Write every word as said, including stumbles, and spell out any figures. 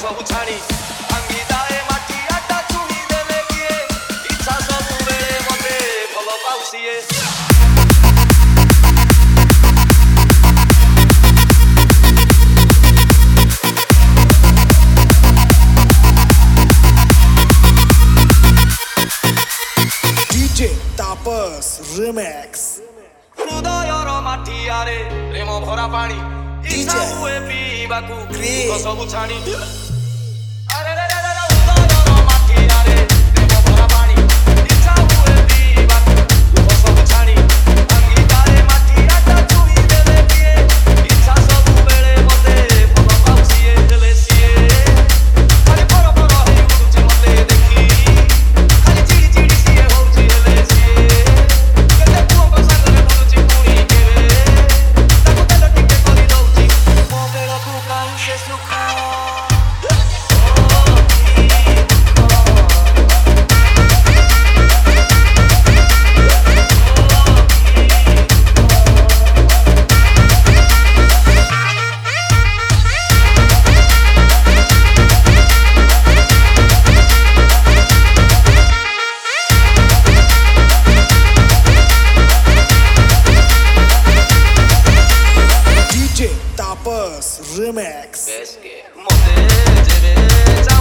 ସବୁ ଛାଣି ଭାଙ୍ଗି ଯାଏ ମାଟି ଆଟା ଚୁଣି ଦେଲେ କିଏ ଇଚ୍ଛା ସବୁବେଳେ ମତେ ଭଲ ପାଉ ସିଏ D J Tapas Remix ହୃଦୟର ମାଠିଆରେ ପ୍ରେମ ଭରା ପାଣି ଇଚ୍ଛା ହୁଏ ପିଇବାକୁ ସବୁ ଛାଣି ଆରେ ରେ ରେ ରେ ହୃଦୟର ମାଠିଆରେ ପ୍ରେମ ଭରା ପାଣି ଇଚ୍ଛା ହୁଏ ପିଇବାକୁ ସବୁ ଛାଣି ଭାଙ୍ଗି ଯାଏ ମାଟି ଆଟା ଚୁଣି ଦେଲେ କିଏ ଇଚ୍ଛା ସବୁବେଳେ ମତେ ଭଲ ପାଉ ସିଏ ଦେଲେ ସିଏ ଖାଲି ପର ପର ହେଇ ଉଡୁଛି ମତେ ଦେଖି ଖାଲି ଚିଡ଼ି ଚିଡ଼ି ସିଏ ହଉଛି ହେଲେ ସିଏ କେତେ ପୁଅଙ୍କ ସାଙ୍ଗରେ ବୁଲୁଛି ପୁଣି କେବେ ତାକୁ ତେଲ ଟିକେ କରି ଦଉଛି ମୋ ବେଳକୁ କାହିଁ ସେ ସୁଖ D J Tapas Remix Pesque, mote, jere,